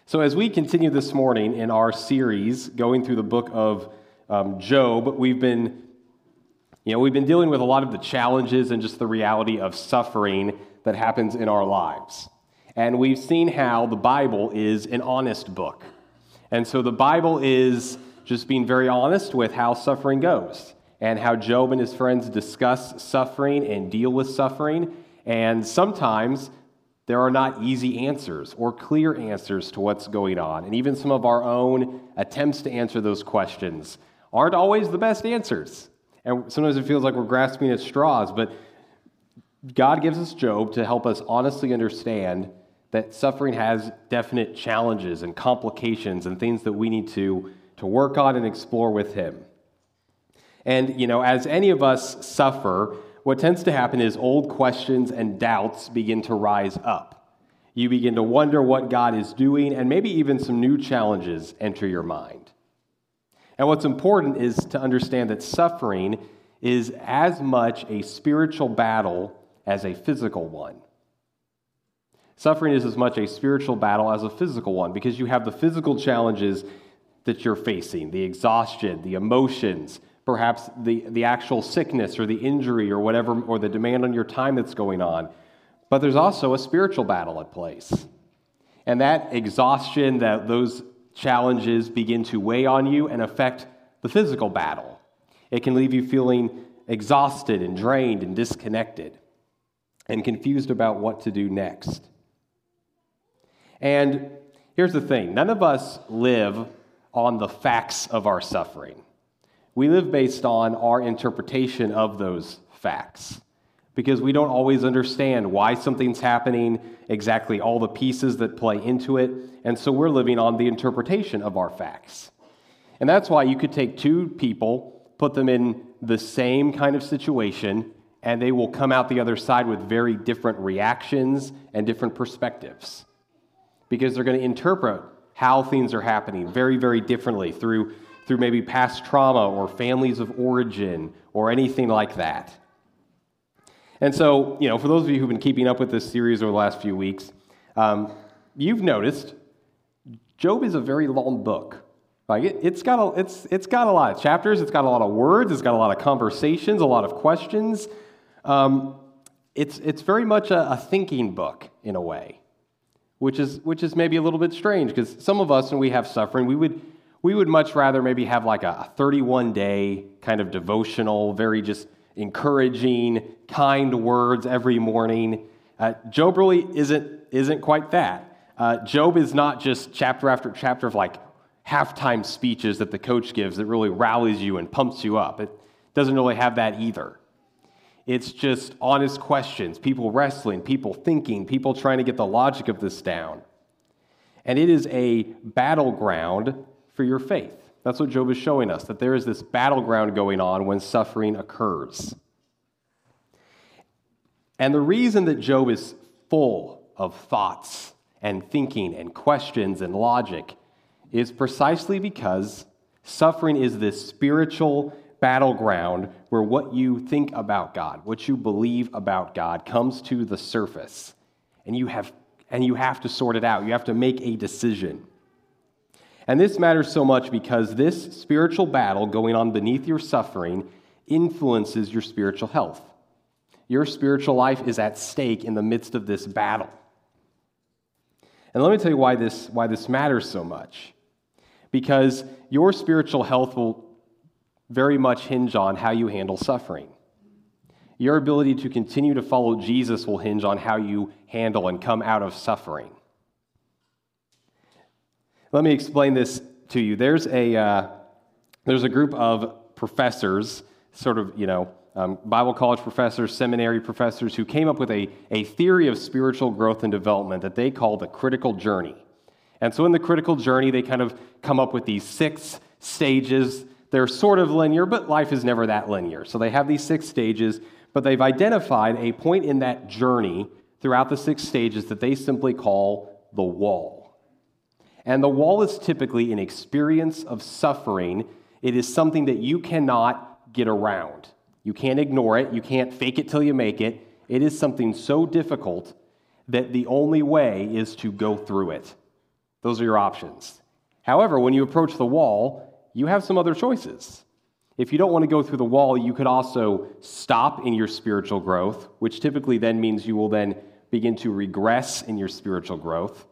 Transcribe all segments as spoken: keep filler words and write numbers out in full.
So as we continue this morning in our series going through the book of um, Job, we've been, you know, we've been dealing with a lot of the challenges and just the reality of suffering that happens in our lives. And we've seen how the Bible is an honest book. And so the Bible is just being very honest with how suffering goes and how Job and his friends discuss suffering and deal with suffering. And sometimes there are not easy answers or clear answers to what's going on. And even some of our own attempts to answer those questions aren't always the best answers. And sometimes it feels like we're grasping at straws, but God gives us Job to help us honestly understand that suffering has definite challenges and complications and things that we need to, to work on and explore with him. And, you know, as any of us suffer, what tends to happen is old questions and doubts begin to rise up. You begin to wonder what God is doing, and maybe even some new challenges enter your mind. And what's important is to understand that suffering is as much a spiritual battle as a physical one. Suffering is as much a spiritual battle as a physical one, because you have the physical challenges that you're facing, the exhaustion, the emotions, perhaps the, the actual sickness or the injury or whatever, or the demand on your time that's going on. But there's also a spiritual battle at place. And that exhaustion, that those challenges begin to weigh on you and affect the physical battle. It can leave you feeling exhausted and drained and disconnected and confused about what to do next. And here's the thing, none of us live on the facts of our suffering. We live based on our interpretation of those facts because we don't always understand why something's happening, exactly all the pieces that play into it, and so we're living on the interpretation of our facts. And that's why you could take two people, put them in the same kind of situation, and they will come out the other side with very different reactions and different perspectives because they're going to interpret how things are happening very, very differently through through maybe past trauma or families of origin or anything like that. And so, you know, for those of you who've been keeping up with this series over the last few weeks, um, you've noticed Job is a very long book. Like it, it's got a, it's it's got a lot of chapters, it's got a lot of words, it's got a lot of conversations, a lot of questions. Um, it's it's very much a, a thinking book in a way, which is which is maybe a little bit strange because some of us, when we have suffering, we would. We would much rather maybe have like a thirty-one day kind of devotional, very just encouraging, kind words every morning. Uh, Job really isn't isn't quite that. Uh, Job is not just chapter after chapter of like halftime speeches that the coach gives that really rallies you and pumps you up. It doesn't really have that either. It's just honest questions, people wrestling, people thinking, people trying to get the logic of this down. And it is a battleground for your faith. That's what Job is showing us, that there is this battleground going on when suffering occurs. And the reason that Job is full of thoughts and thinking and questions and logic is precisely because suffering is this spiritual battleground where what you think about God, what you believe about God comes to the surface, and you have and you have to sort it out. You have to make a decision. And this matters so much because this spiritual battle going on beneath your suffering influences your spiritual health. Your spiritual life is at stake in the midst of this battle. And let me tell you why this, why this matters so much. Because your spiritual health will very much hinge on how you handle suffering. Your ability to continue to follow Jesus will hinge on how you handle and come out of suffering. Let me explain this to you. There's a uh, there's a group of professors, sort of, you know, um, Bible college professors, seminary professors, who came up with a, a theory of spiritual growth and development that they call the critical journey. And so in the critical journey, they kind of come up with these six stages. They're sort of linear, but life is never that linear. So they have these six stages, but they've identified a point in that journey throughout the six stages that they simply call the wall. And the wall is typically an experience of suffering. It is something that you cannot get around. You can't ignore it. You can't fake it till you make it. It is something so difficult that the only way is to go through it. Those are your options. However, when you approach the wall, you have some other choices. If you don't want to go through the wall, you could also stop in your spiritual growth, which typically then means you will then begin to regress in your spiritual growth.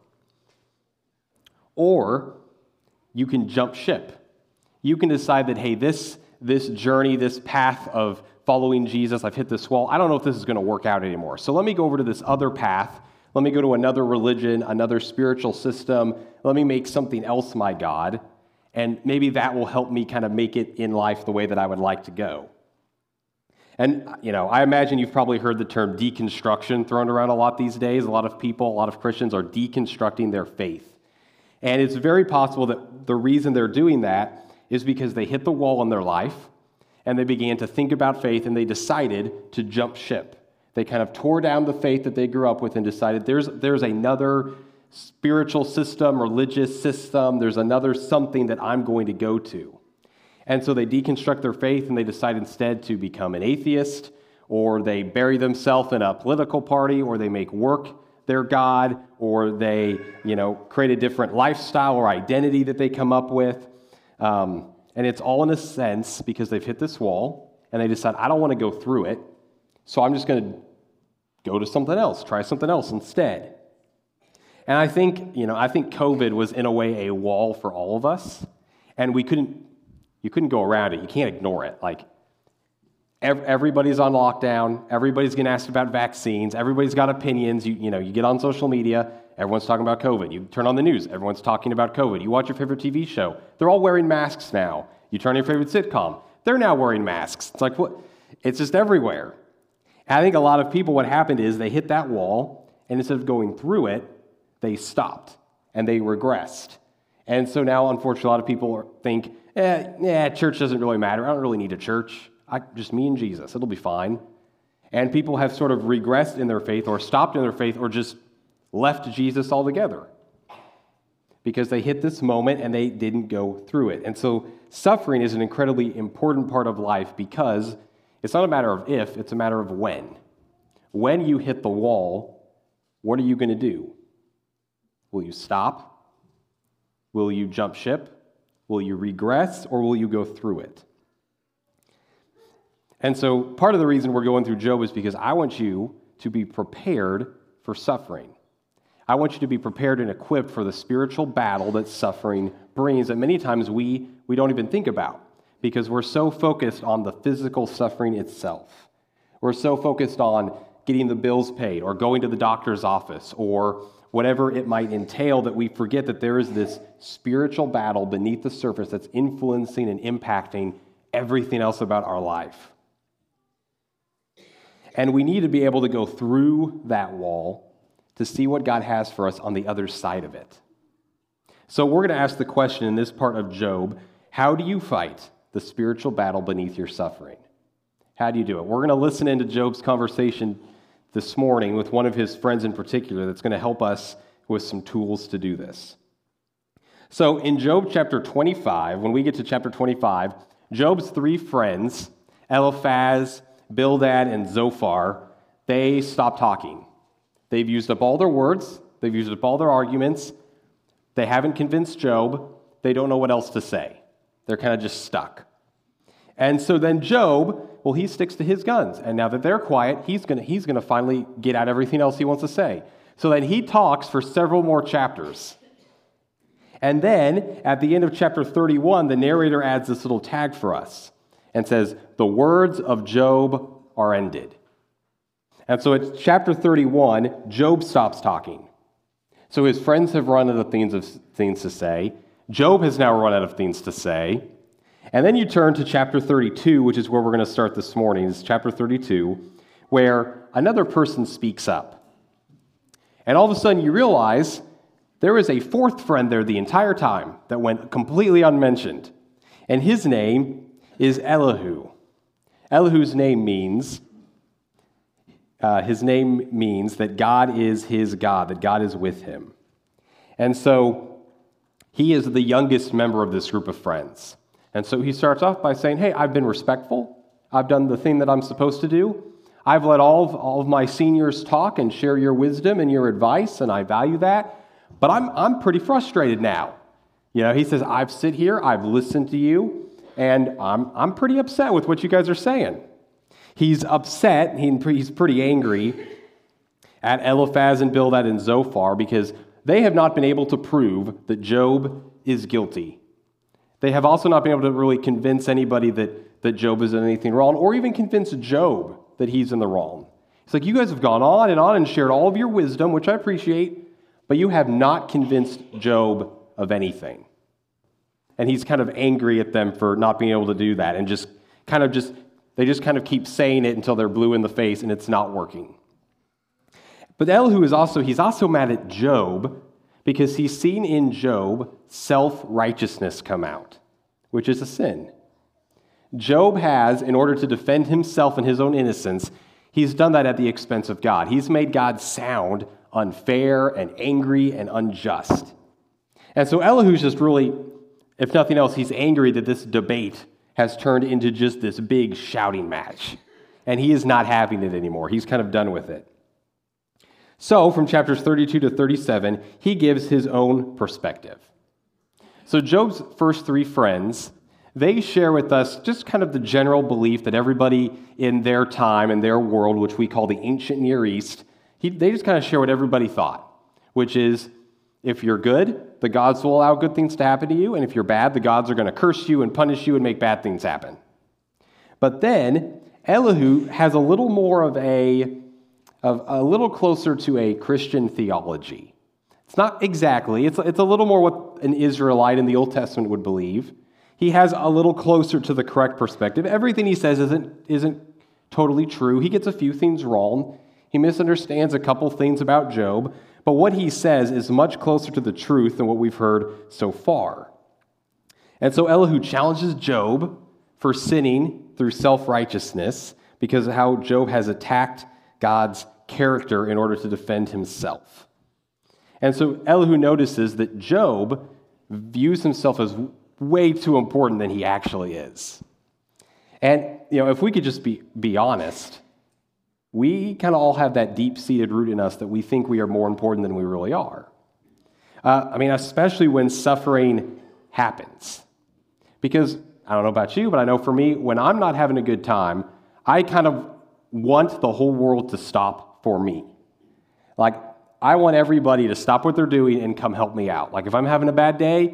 Or you can jump ship. You can decide that, hey, this, this journey, this path of following Jesus, I've hit this wall. I don't know if this is going to work out anymore. So let me go over to this other path. Let me go to another religion, another spiritual system. Let me make something else my God. And maybe that will help me kind of make it in life the way that I would like to go. And, you know, I imagine you've probably heard the term deconstruction thrown around a lot these days. A lot of people, a lot of Christians are deconstructing their faith. And it's very possible that the reason they're doing that is because they hit the wall in their life and they began to think about faith and they decided to jump ship. They kind of tore down the faith that they grew up with and decided there's, there's another spiritual system, religious system, there's another something that I'm going to go to. And so they deconstruct their faith and they decide instead to become an atheist, or they bury themselves in a political party, or they make work their God, or they, you know, create a different lifestyle or identity that they come up with. Um, and it's all in a sense because they've hit this wall and they decide, I don't want to go through it, so I'm just going to go to something else, try something else instead. And I think, you know, I think COVID was in a way a wall for all of us, and we couldn't, you couldn't go around it. You can't ignore it. Like, ev- everybody's on lockdown. Everybody's getting asked about vaccines. Everybody's got opinions. You, you know, you get on social media, everyone's talking about COVID. You turn on the news, everyone's talking about COVID. You watch your favorite T V show, they're all wearing masks now. You turn on your favorite sitcom, they're now wearing masks. It's like, what? It's just everywhere. And I think a lot of people, what happened is they hit that wall, and instead of going through it, they stopped and they regressed. And so now, unfortunately, a lot of people think, eh, yeah, church doesn't really matter. I don't really need a church. I, just me and Jesus. It'll be fine. And people have sort of regressed in their faith or stopped in their faith or just left Jesus altogether because they hit this moment and they didn't go through it. And so suffering is an incredibly important part of life because it's not a matter of if, it's a matter of when. When you hit the wall, what are you going to do? Will you stop? Will you jump ship? Will you regress, or will you go through it? And so part of the reason we're going through Job is because I want you to be prepared for suffering. I want you to be prepared and equipped for the spiritual battle that suffering brings that many times we, we don't even think about because we're so focused on the physical suffering itself. We're so focused on getting the bills paid or going to the doctor's office or whatever it might entail, that we forget that there is this spiritual battle beneath the surface that's influencing and impacting everything else about our life. And we need to be able to go through that wall to see what God has for us on the other side of it. So we're going to ask the question in this part of Job, how do you fight the spiritual battle beneath your suffering? How do you do it? We're going to listen into Job's conversation this morning with one of his friends in particular that's going to help us with some tools to do this. So in Job chapter twenty-five, when we get to chapter twenty-five, Job's three friends, Eliphaz, Bildad, and Zophar, they stop talking. They've used up all their words. They've used up all their arguments. They haven't convinced Job. They don't know what else to say. They're kind of just stuck. And so then Job, well, he sticks to his guns. And now that they're quiet, he's going to he's going to finally get out everything else he wants to say. So then he talks for several more chapters. And then at the end of chapter thirty-one, the narrator adds this little tag for us and says, the words of Job are ended. And so at chapter thirty-one, Job stops talking. So his friends have run out of things, of things to say. Job has now run out of things to say. And then you turn to chapter thirty-two, which is where we're going to start this morning. It's chapter thirty-two, where another person speaks up. And all of a sudden you realize there is a fourth friend there the entire time that went completely unmentioned. And his name is Elihu. Elihu's name means, uh, his name means that God is his God, that God is with him. And so he is the youngest member of this group of friends. And so he starts off by saying, hey, I've been respectful. I've done the thing that I'm supposed to do. I've let all of, all of my seniors talk and share your wisdom and your advice, and I value that. but I'm, I'm pretty frustrated now. You know, he says, I've sit here, I've listened to you, and I'm, I'm pretty upset with what you guys are saying. He's upset, he, he's pretty angry at Eliphaz and Bildad and Zophar because they have not been able to prove that Job is guilty. They have also not been able to really convince anybody that, that Job is in anything wrong, or even convince Job that he's in the wrong. It's like, you guys have gone on and on and shared all of your wisdom, which I appreciate, but you have not convinced Job of anything. And he's kind of angry at them for not being able to do that, and just kind of just, they just kind of keep saying it until they're blue in the face and it's not working. But Elihu is also, he's also mad at Job because he's seen in Job self-righteousness come out, which is a sin. Job has, in order to defend himself and his own innocence, he's done that at the expense of God. He's made God sound unfair and angry and unjust. And so Elihu's just really, if nothing else, he's angry that this debate has turned into just this big shouting match. And he is not having it anymore. He's kind of done with it. So, from chapters thirty-two to thirty-seven, he gives his own perspective. So Job's first three friends, they share with us just kind of the general belief that everybody in their time, in their world, which we call the ancient Near East, he, they just kind of share what everybody thought, which is, if you're good, the gods will allow good things to happen to you, and if you're bad, the gods are going to curse you and punish you and make bad things happen. But then, Elihu has a little more of a, of a little closer to a Christian theology. It's not exactly, it's, it's a little more what an Israelite in the Old Testament would believe. He has a little closer to the correct perspective. Everything he says isn't, isn't totally true. He gets a few things wrong. He misunderstands a couple things about Job, but what he says is much closer to the truth than what we've heard so far. And so Elihu challenges Job for sinning through self-righteousness because of how Job has attacked God's character in order to defend himself. And so Elihu notices that Job views himself as way too important than he actually is. And, you know, if we could just be, be honest, we kind of all have that deep-seated root in us that we think we are more important than we really are. Uh, I mean, especially when suffering happens. Because, I don't know about you, but I know for me, when I'm not having a good time, I kind of want the whole world to stop for me. Like, I want everybody to stop what they're doing and come help me out. Like, if I'm having a bad day,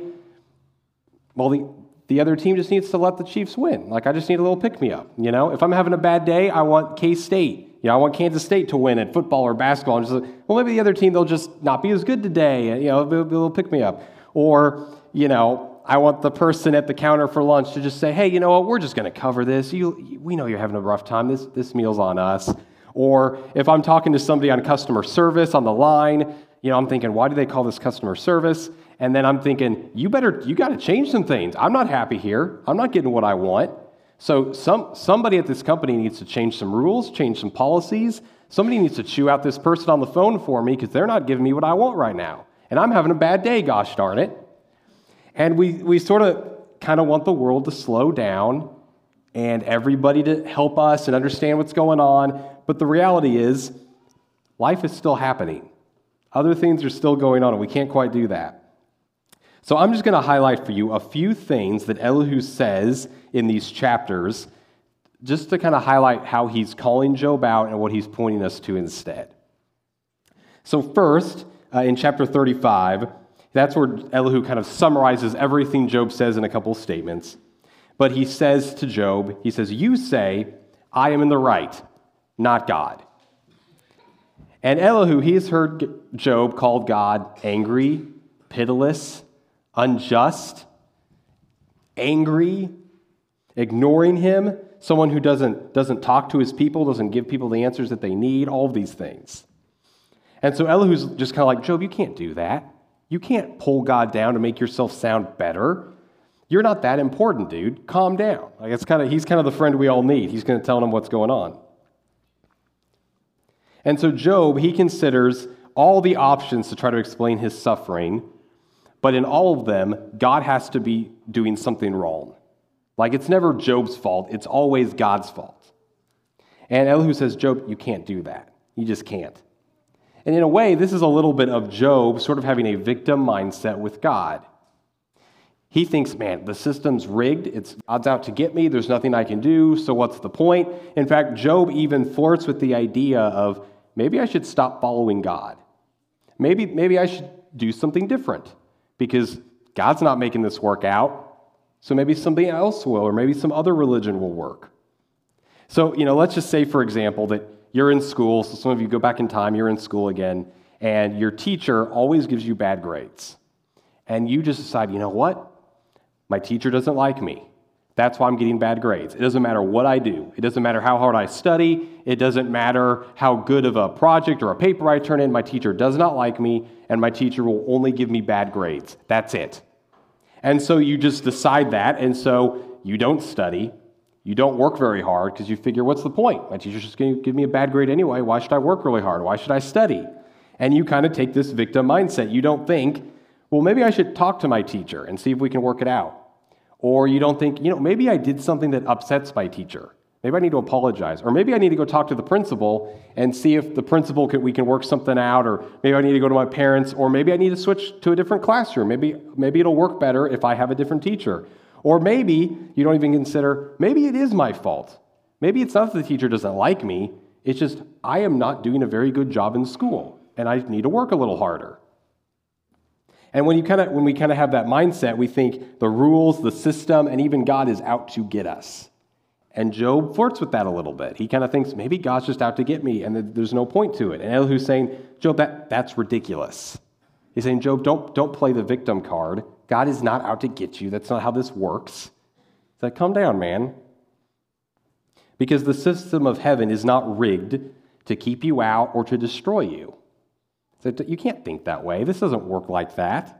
well, the, the other team just needs to let the Chiefs win. Like, I just need a little pick-me-up, you know? If I'm having a bad day, I want K-State. You know, I want Kansas State to win at football or basketball. And just like, well, maybe the other team, they'll just not be as good today. You know, they'll, they'll pick me up. Or, you know, I want the person at the counter for lunch to just say, hey, you know what, we're just going to cover this. You, we know you're having a rough time. This, this meal's on us. Or if I'm talking to somebody on customer service on the line, you know, I'm thinking, why do they call this customer service? And then I'm thinking, you better, you got to change some things. I'm not happy here. I'm not getting what I want. So some somebody at this company needs to change some rules, change some policies. Somebody needs to chew out this person on the phone for me because they're not giving me what I want right now. And I'm having a bad day, gosh darn it. And we, we sort of kind of want the world to slow down and everybody to help us and understand what's going on. But the reality is, life is still happening. Other things are still going on, and we can't quite do that. So I'm just going to highlight for you a few things that Elihu says in these chapters, just to kind of highlight how he's calling Job out and what he's pointing us to instead. So first, uh, in chapter thirty-five, that's where Elihu kind of summarizes everything Job says in a couple of statements. But he says to Job, he says, you say, I am in the right, not God. And Elihu, he has heard Job called God angry, pitiless, unjust, angry, ignoring him, someone who doesn't, doesn't talk to his people, doesn't give people the answers that they need, all of these things. And so Elihu's just kind of like, Job, you can't do that. You can't pull God down to make yourself sound better. You're not that important, dude. Calm down. Like it's kind of, he's kind of the friend we all need. He's going to tell him what's going on. And so Job, he considers all the options to try to explain his suffering, but in all of them, God has to be doing something wrong. Like it's never Job's fault, it's always God's fault. And Elihu says, Job, you can't do that. You just can't. And in a way, this is a little bit of Job sort of having a victim mindset with God. He thinks, man, the system's rigged. It's God's out to get me. There's nothing I can do. So what's the point? In fact, Job even flirts with the idea of maybe I should stop following God. Maybe, maybe I should do something different because God's not making this work out. So maybe something else will, or maybe some other religion will work. So, you know, let's just say, for example, that you're in school. So some of you go back in time, you're in school again, and your teacher always gives you bad grades. And you just decide, you know what? My teacher doesn't like me. That's why I'm getting bad grades. It doesn't matter what I do. It doesn't matter how hard I study. It doesn't matter how good of a project or a paper I turn in. My teacher does not like me, and my teacher will only give me bad grades. That's it. And so you just decide that, and so you don't study. You don't work very hard because you figure, what's the point? My teacher's just going to give me a bad grade anyway. Why should I work really hard? Why should I study? And you kind of take this victim mindset. You don't think, well, maybe I should talk to my teacher and see if we can work it out. Or you don't think, you know, maybe I did something that upsets my teacher. Maybe I need to apologize. Or maybe I need to go talk to the principal and see if the principal can, we can work something out. Or maybe I need to go to my parents. Or maybe I need to switch to a different classroom. Maybe, maybe it'll work better if I have a different teacher. Or maybe you don't even consider, maybe it is my fault. Maybe it's not that the teacher doesn't like me. It's just I am not doing a very good job in school, and I need to work a little harder. And when you kind of when we kind of have that mindset, we think the rules, the system, and even God is out to get us. And Job flirts with that a little bit. He kind of thinks maybe God's just out to get me, and there's no point to it. And Elihu's saying, Job, that, that's ridiculous. He's saying, Job, don't, don't play the victim card. God is not out to get you. That's not how this works. It's like, calm down, man. Because the system of heaven is not rigged to keep you out or to destroy you. So you can't think that way. This doesn't work like that.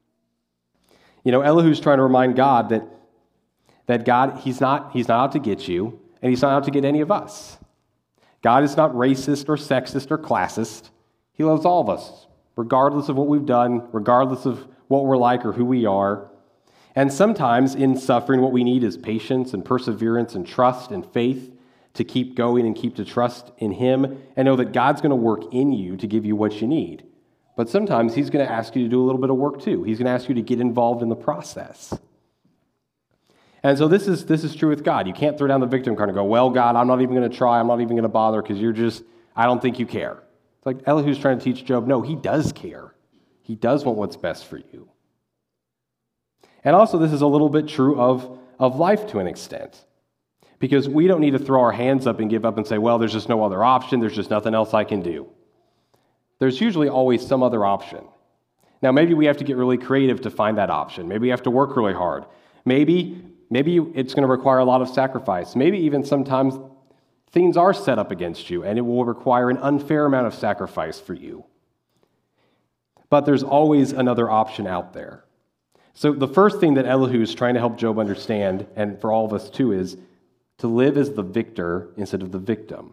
You know, Elihu's trying to remind God that, that God, he's not, he's not out to get you, and he's not out to get any of us. God is not racist or sexist or classist. He loves all of us, regardless of what we've done, regardless of what we're like or who we are. And sometimes in suffering, what we need is patience and perseverance and trust and faith to keep going and keep to trust in him and know that God's going to work in you to give you what you need. But sometimes he's going to ask you to do a little bit of work too. He's going to ask you to get involved in the process. And so this is this is true with God. You can't throw down the victim card and go, well, God, I'm not even going to try. I'm not even going to bother because you're just, I don't think you care. It's like Elihu's trying to teach Job, no, he does care. He does want what's best for you. And also this is a little bit true of, of life to an extent. Because we don't need to throw our hands up and give up and say, well, there's just no other option. There's just nothing else I can do. There's usually always some other option. Now, maybe we have to get really creative to find that option. Maybe we have to work really hard. Maybe, maybe it's going to require a lot of sacrifice. Maybe even sometimes things are set up against you, and it will require an unfair amount of sacrifice for you. But there's always another option out there. So the first thing that Elihu is trying to help Job understand, and for all of us too, is to live as the victor instead of the victim.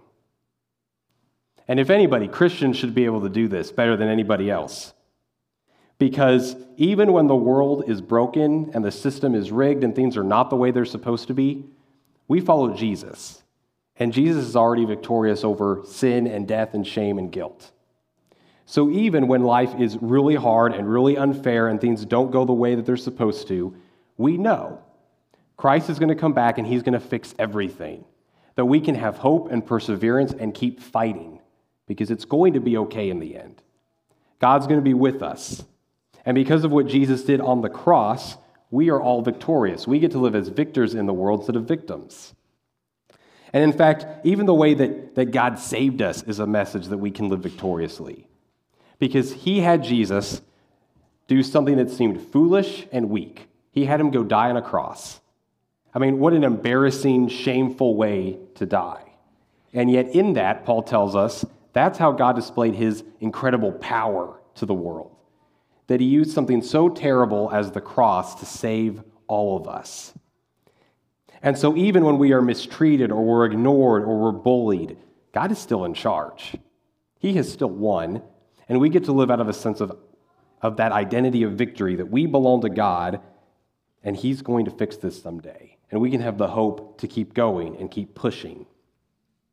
And if anybody, Christians should be able to do this better than anybody else. Because even when the world is broken and the system is rigged and things are not the way they're supposed to be, we follow Jesus. And Jesus is already victorious over sin and death and shame and guilt. So even when life is really hard and really unfair and things don't go the way that they're supposed to, we know Christ is going to come back and he's going to fix everything. That we can have hope and perseverance and keep fighting because it's going to be okay in the end. God's going to be with us. And because of what Jesus did on the cross, we are all victorious. We get to live as victors in the world instead of victims. And in fact, even the way that, that God saved us is a message that we can live victoriously. Because he had Jesus do something that seemed foolish and weak. He had him go die on a cross. I mean, what an embarrassing, shameful way to die. And yet in that, Paul tells us, that's how God displayed his incredible power to the world. That he used something so terrible as the cross to save all of us. And so even when we are mistreated or we're ignored or we're bullied, God is still in charge. He has still won, and we get to live out of a sense of, of that identity of victory, that we belong to God, and he's going to fix this someday. And we can have the hope to keep going and keep pushing.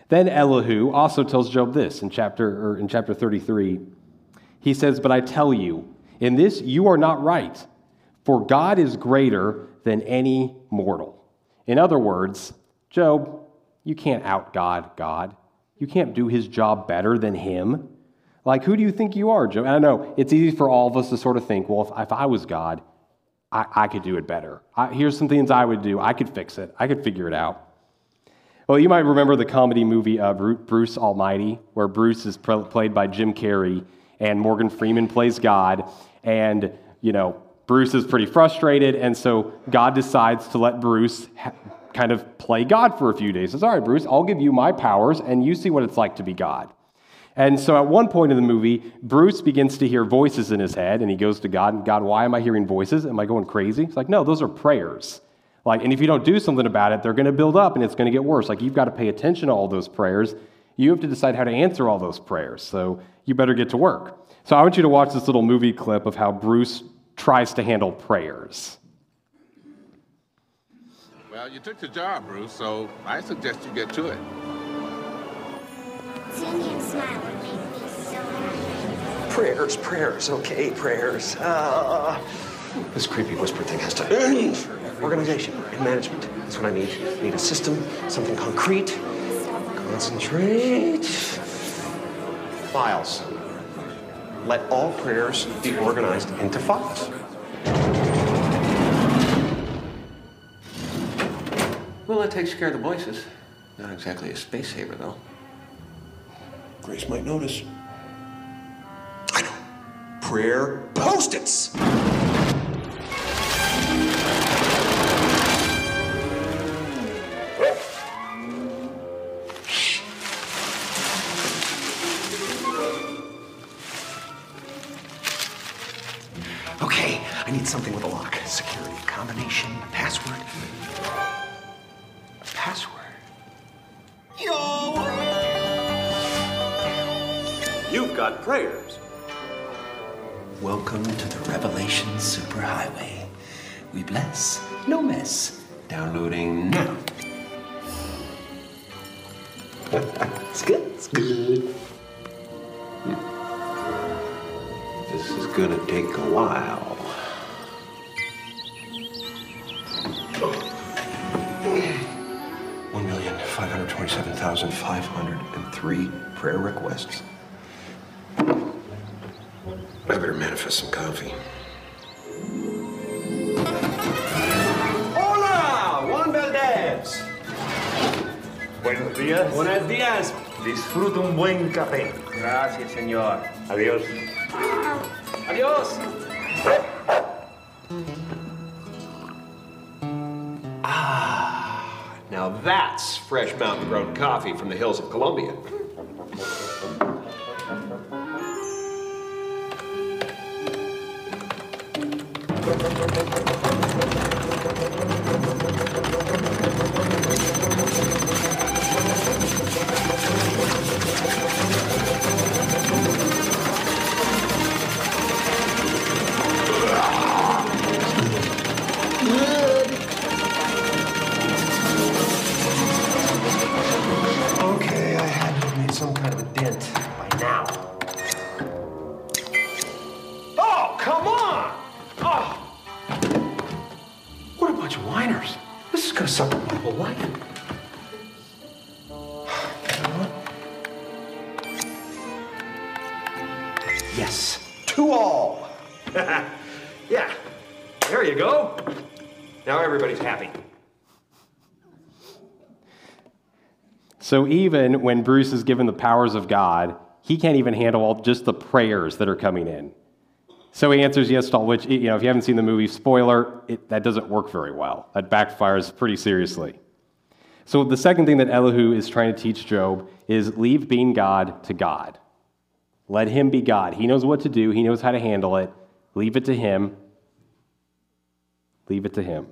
Then Elihu also tells Job this in chapter, or in chapter thirty-three. He says, "But I tell you, in this you are not right, for God is greater than any mortal." In other words, Job, you can't out-God God. You can't do his job better than him. Like, who do you think you are, Job? And I know it's easy for all of us to sort of think, well, if, if I was God, I, I could do it better. I, here's some things I would do. I could fix it. I could figure it out. Well, you might remember the comedy movie uh, Bruce Almighty, where Bruce is pre- played by Jim Carrey, and Morgan Freeman plays God, and, you know, Bruce is pretty frustrated, and so God decides to let Bruce ha- kind of play God for a few days. He says, all right, Bruce, I'll give you my powers, and you see what it's like to be God. And so at one point in the movie, Bruce begins to hear voices in his head, and he goes to God, and God, why am I hearing voices? Am I going crazy? It's like, no, those are prayers. Like, and if you don't do something about it, they're going to build up, and it's going to get worse. Like, you've got to pay attention to all those prayers. You have to decide how to answer all those prayers, so you better get to work. So I want you to watch this little movie clip of how Bruce tries to handle prayers. Well, you took the job, Bruce, so I suggest you get to it. Seeing him smile would make me so happy. Prayers, prayers, okay, prayers. Uh, this creepy whisper thing has to end. Organization and management. That's what I need. I need a system, something concrete. Concentrate. Files. Let all prayers be organized into files. Well, that takes care of the voices. Not exactly a space saver, though. Grace might notice. I know. Prayer post-its. Okay, I need something with a lock. Security, combination, a password. A password? Yo! You've got prayers. Welcome to the Revelation Superhighway. We bless, no mess. Downloading now. It's good, it's good. This is gonna take a while. One million five hundred twenty-seven thousand five hundred and three prayer requests. I better manifest some coffee. Hola, Juan Valdez. Buenos días. Buenos días. Disfruta un buen café. Gracias, señor. Adiós. Adios. Ah, now that's fresh mountain-grown coffee from the hills of Colombia. Okay, I had to have made some kind of a dent by now. Oh, come on! Oh! What a bunch of whiners. This is gonna suck up my whole life. You know what? Yes, to all. Yeah, there you go. Now everybody's happy. So even when Bruce is given the powers of God, he can't even handle all just the prayers that are coming in. So he answers yes to all, which, you know, if you haven't seen the movie, spoiler, it, that doesn't work very well. That backfires pretty seriously. So the second thing that Elihu is trying to teach Job is leave being God to God. Let him be God. He knows what to do. He knows how to handle it. Leave it to him. Leave it to him.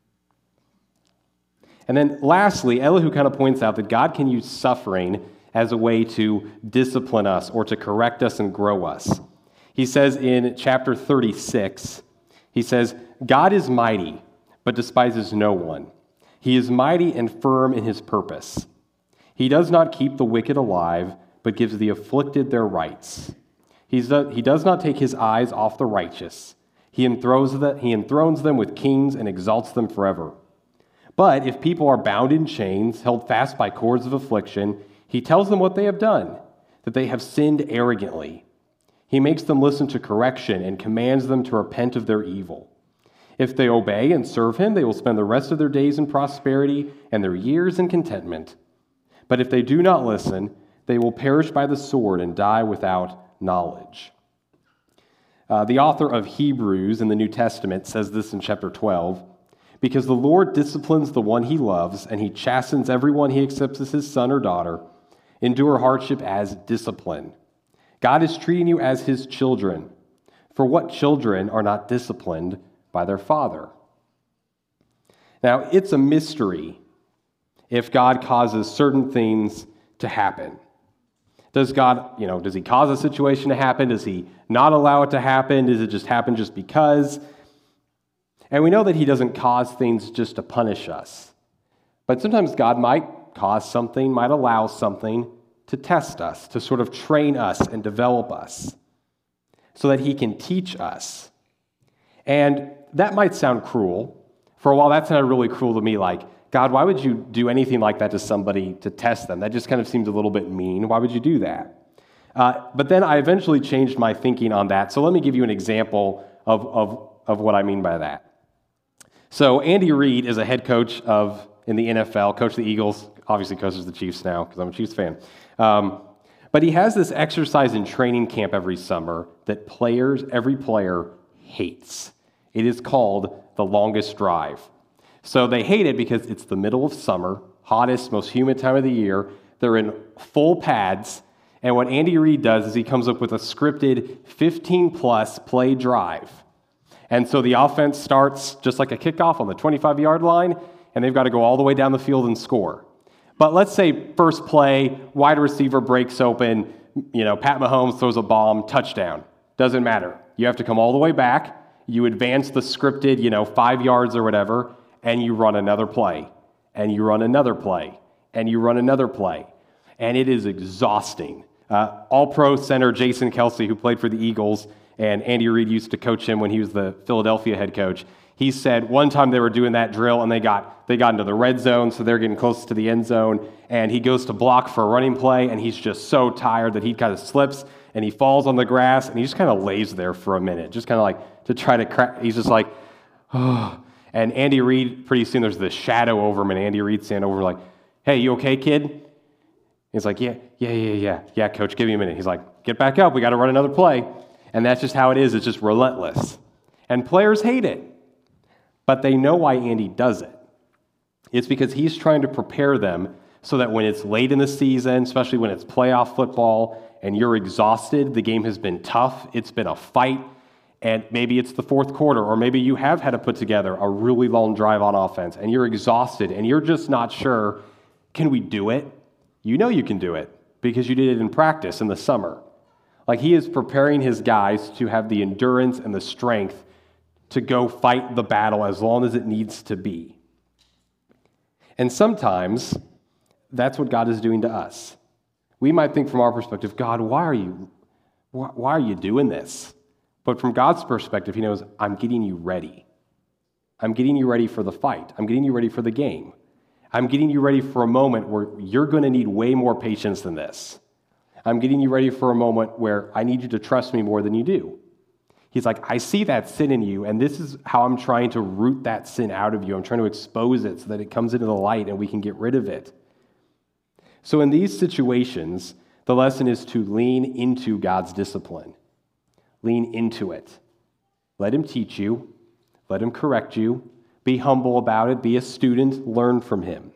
And then lastly, Elihu kind of points out that God can use suffering as a way to discipline us or to correct us and grow us. He says in chapter thirty-six, he says, God is mighty, but despises no one. He is mighty and firm in his purpose. He does not keep the wicked alive, but gives the afflicted their rights. He's, he does not take his eyes off the righteous. He enthrones, the, he enthrones them with kings and exalts them forever. But if people are bound in chains, held fast by cords of affliction, he tells them what they have done, that they have sinned arrogantly. He makes them listen to correction and commands them to repent of their evil. If they obey and serve him, they will spend the rest of their days in prosperity and their years in contentment. But if they do not listen, they will perish by the sword and die without knowledge. Uh, the author of Hebrews in the New Testament says this in chapter twelve, because the Lord disciplines the one he loves, and he chastens everyone he accepts as his son or daughter. Endure hardship as discipline. God is treating you as his children. For what children are not disciplined by their father? Now, it's a mystery if God causes certain things to happen. Does God, you know, does he cause a situation to happen? Does he not allow it to happen? Does it just happen just because? And we know that he doesn't cause things just to punish us. But sometimes God might cause something, might allow something to test us, to sort of train us and develop us so that he can teach us. And that might sound cruel. For a while, that sounded really cruel to me, like, God, why would you do anything like that to somebody to test them? That just kind of seems a little bit mean. Why would you do that? Uh, but then I eventually changed my thinking on that. So let me give you an example of, of, of what I mean by that. So Andy Reid is a head coach of in the N F L, coach of the Eagles, obviously coaches the Chiefs now because I'm a Chiefs fan. Um, but he has this exercise in training camp every summer that players, every player hates. It is called the longest drive. So they hate it because it's the middle of summer, hottest, most humid time of the year. They're in full pads. And what Andy Reid does is he comes up with a scripted fifteen-plus play drive. And so the offense starts just like a kickoff on the twenty-five-yard line, and they've got to go all the way down the field and score. But let's say first play, wide receiver breaks open, you know, Pat Mahomes throws a bomb, touchdown. Doesn't matter. You have to come all the way back. You advance the scripted, you know, five yards or whatever, and you run another play, and you run another play, and you run another play. And it is exhausting. Uh, All-Pro center Jason Kelce, who played for the Eagles, and Andy Reid used to coach him when he was the Philadelphia head coach. He said one time they were doing that drill, and they got they got into the red zone, so they're getting close to the end zone, and he goes to block for a running play, and he's just so tired that he kind of slips, and he falls on the grass, and he just kind of lays there for a minute, just kind of like to try to crack. He's just like, oh. And Andy Reid, pretty soon there's this shadow over him, and Andy Reid stand over like, hey, you okay, kid? He's like, yeah, yeah, yeah, yeah, yeah, coach, give me a minute. He's like, get back up, we got to run another play. And that's just how it is. It's just relentless. And players hate it. But they know why Andy does it. It's because he's trying to prepare them so that when it's late in the season, especially when it's playoff football, and you're exhausted, the game has been tough, it's been a fight, and maybe it's the fourth quarter, or maybe you have had to put together a really long drive on offense, and you're exhausted, and you're just not sure, can we do it? You know you can do it because you did it in practice in the summer. Like, he is preparing his guys to have the endurance and the strength to go fight the battle as long as it needs to be. And sometimes that's what God is doing to us. We might think from our perspective, God, why are you, why are you doing this? But from God's perspective, he knows, I'm getting you ready. I'm getting you ready for the fight. I'm getting you ready for the game. I'm getting you ready for a moment where you're going to need way more patience than this. I'm getting you ready for a moment where I need you to trust me more than you do. He's like, I see that sin in you, and this is how I'm trying to root that sin out of you. I'm trying to expose it so that it comes into the light and we can get rid of it. So in these situations, the lesson is to lean into God's discipline. Lean into it. Let him teach you. Let him correct you. Be humble about it. Be a student. Learn from him.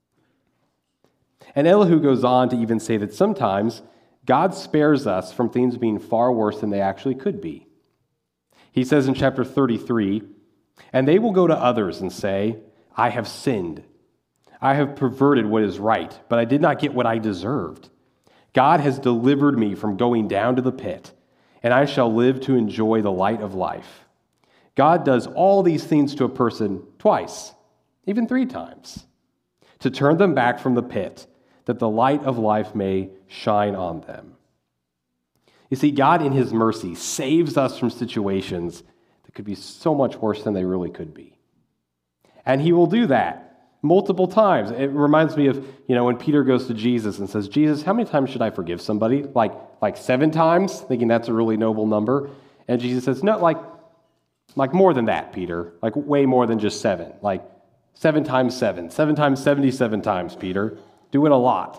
And Elihu goes on to even say that sometimes God spares us from things being far worse than they actually could be. He says in chapter thirty-three, and they will go to others and say, I have sinned. I have perverted what is right, but I did not get what I deserved. God has delivered me from going down to the pit, and I shall live to enjoy the light of life. God does all these things to a person twice, even three times, to turn them back from the pit, that the light of life may shine on them. You see, God in his mercy saves us from situations that could be so much worse than they really could be. And he will do that multiple times. It reminds me of, you know, when Peter goes to Jesus and says, Jesus, how many times should I forgive somebody? Like, like seven times, thinking that's a really noble number. And Jesus says, no, like, like more than that, Peter. Like way more than just seven. Like seven times seven. Seven times seventy-seven times, Peter. Do it a lot.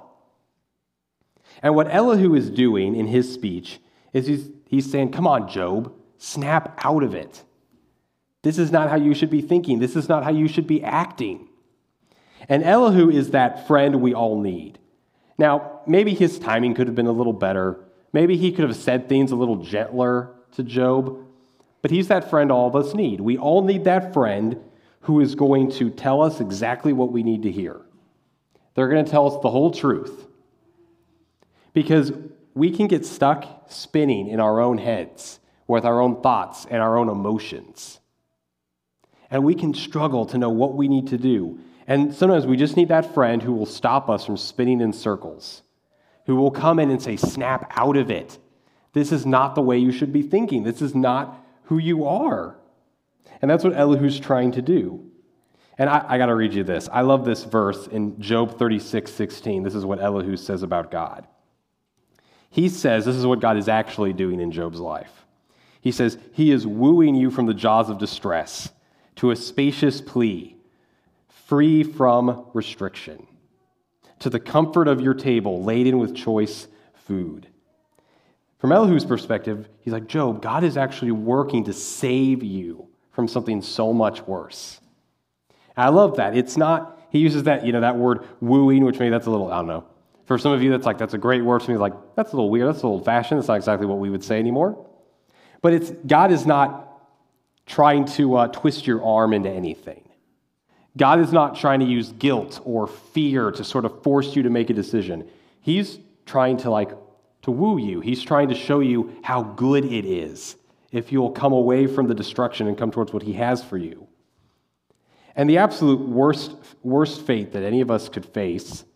And what Elihu is doing in his speech is he's, he's saying, come on, Job, snap out of it. This is not how you should be thinking. This is not how you should be acting. And Elihu is that friend we all need. Now, maybe his timing could have been a little better. Maybe he could have said things a little gentler to Job. But he's that friend all of us need. We all need that friend who is going to tell us exactly what we need to hear. They're going to tell us the whole truth. Because we can get stuck spinning in our own heads with our own thoughts and our own emotions. And we can struggle to know what we need to do. And sometimes we just need that friend who will stop us from spinning in circles, who will come in and say, snap out of it. This is not the way you should be thinking. This is not who you are. And that's what Elihu's trying to do. And I, I got to read you this. I love this verse in Job thirty-six sixteen. This is what Elihu says about God. He says, this is what God is actually doing in Job's life. He says, he is wooing you from the jaws of distress to a spacious plea, free from restriction, to the comfort of your table, laden with choice food. From Elihu's perspective, he's like, Job, God is actually working to save you from something so much worse. And I love that. It's not, he uses that, you know, that word wooing, which maybe that's a little, I don't know. For some of you, that's like, that's a great word. To me, like, that's a little weird. That's a little old-fashioned. That's not exactly what we would say anymore. But it's God is not trying to uh, twist your arm into anything. God is not trying to use guilt or fear to sort of force you to make a decision. He's trying to like to woo you. He's trying to show you how good it is if you'll come away from the destruction and come towards what he has for you. And the absolute worst, worst fate that any of us could face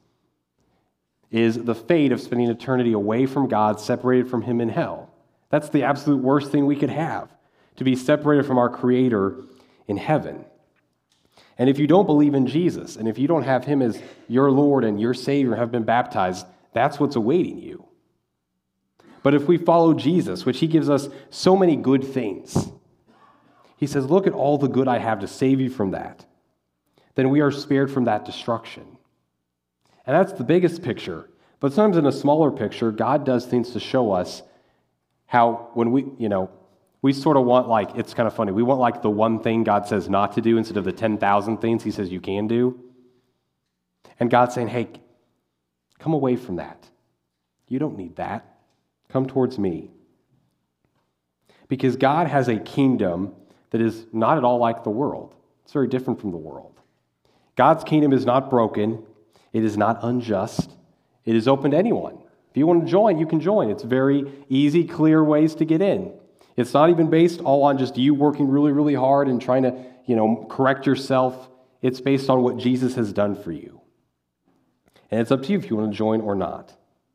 is the fate of spending eternity away from God, separated from him in hell. That's the absolute worst thing we could have, to be separated from our Creator in heaven. And if you don't believe in Jesus, and if you don't have him as your Lord and your Savior and have been baptized, that's what's awaiting you. But if we follow Jesus, which he gives us so many good things, he says, look at all the good I have to save you from that, then we are spared from that destruction. And that's the biggest picture. But sometimes in a smaller picture, God does things to show us how when we, you know, we sort of want like, it's kind of funny, we want like the one thing God says not to do instead of the ten thousand things he says you can do. And God's saying, hey, come away from that. You don't need that. Come towards me. Because God has a kingdom that is not at all like the world. It's very different from the world. God's kingdom is not broken. It is not unjust. It is open to anyone. If you want to join, you can join. It's very easy, clear ways to get in. It's not even based all on just you working really, really hard and trying to, you know, correct yourself. It's based on what Jesus has done for you. And it's up to you if you want to join or not.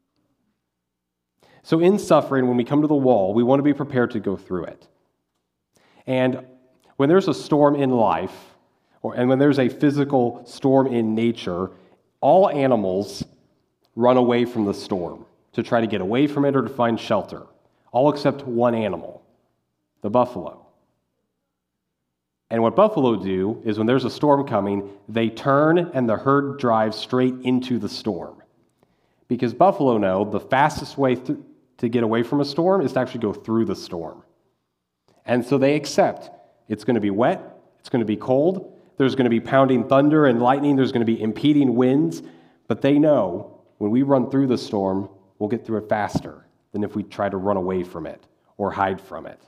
So in suffering, when we come to the wall, we want to be prepared to go through it. And when there's a storm in life, or and when there's a physical storm in nature, all animals run away from the storm to try to get away from it or to find shelter. All except one animal, the buffalo. And what buffalo do is when there's a storm coming, they turn and the herd drives straight into the storm. Because buffalo know the fastest way th- to get away from a storm is to actually go through the storm. And so they accept it's going to be wet, it's going to be cold, there's going to be pounding thunder and lightning, there's going to be impeding winds, but they know when we run through the storm, we'll get through it faster than if we try to run away from it or hide from it.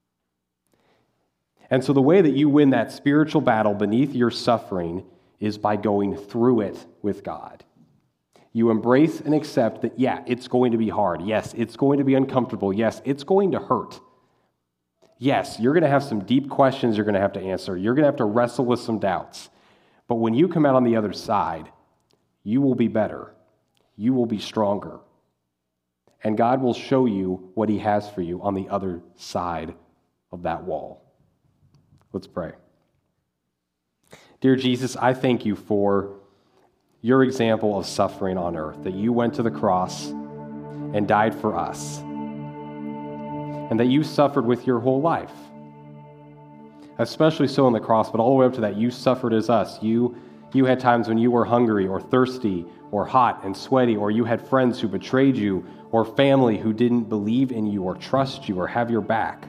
And so the way that you win that spiritual battle beneath your suffering is by going through it with God. You embrace and accept that, yeah, it's going to be hard. Yes, it's going to be uncomfortable. Yes, it's going to hurt. Yes, you're going to have some deep questions you're going to have to answer. You're going to have to wrestle with some doubts. But when you come out on the other side, you will be better. you will be stronger. And God will show you what he has for you on the other side of that wall. Let's pray. Dear Jesus, I thank you for your example of suffering on earth, that you went to the cross and died for us, and that you suffered with your whole life. Especially so on the cross, but all the way up to that, you suffered as us. You, you had times when you were hungry or thirsty or hot and sweaty, or you had friends who betrayed you, or family who didn't believe in you or trust you or have your back.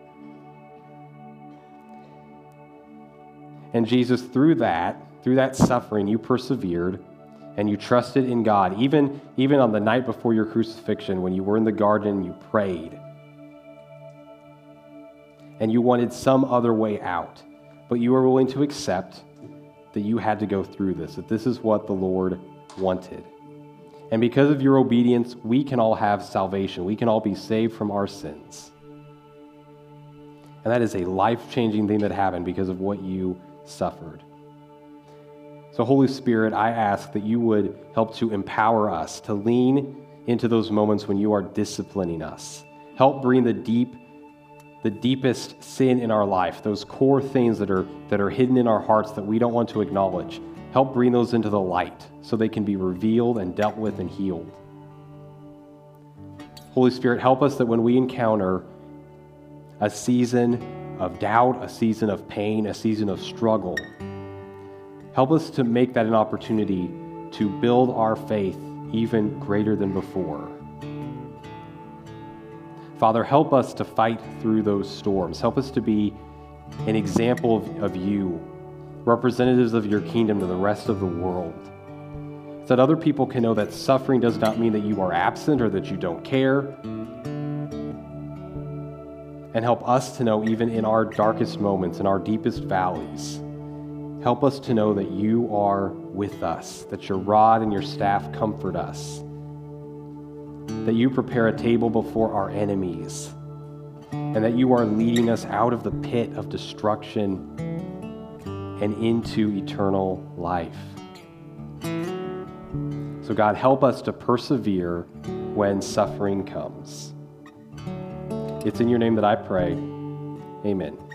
And Jesus, through that, through that suffering, you persevered and you trusted in God. Even, even on the night before your crucifixion, when you were in the garden, you prayed. And you wanted some other way out, but you were willing to accept that you had to go through this, that this is what the Lord wanted. And because of your obedience, we can all have salvation. We can all be saved from our sins. And that is a life-changing thing that happened because of what you suffered. So Holy Spirit, I ask that you would help to empower us to lean into those moments when you are disciplining us. Help bring the deep, the deepest sin in our life, those core things that are, that are hidden in our hearts that we don't want to acknowledge. Help bring those into the light so they can be revealed and dealt with and healed. Holy Spirit, help us that when we encounter a season of doubt, a season of pain, a season of struggle, help us to make that an opportunity to build our faith even greater than before. Father, help us to fight through those storms. Help us to be an example of, of you, representatives of your kingdom to the rest of the world, so that other people can know that suffering does not mean that you are absent or that you don't care, and help us to know even in our darkest moments, in our deepest valleys, help us to know that you are with us, that your rod and your staff comfort us, that you prepare a table before our enemies, and that you are leading us out of the pit of destruction and into eternal life. So God, help us to persevere when suffering comes. It's in your name that I pray. Amen.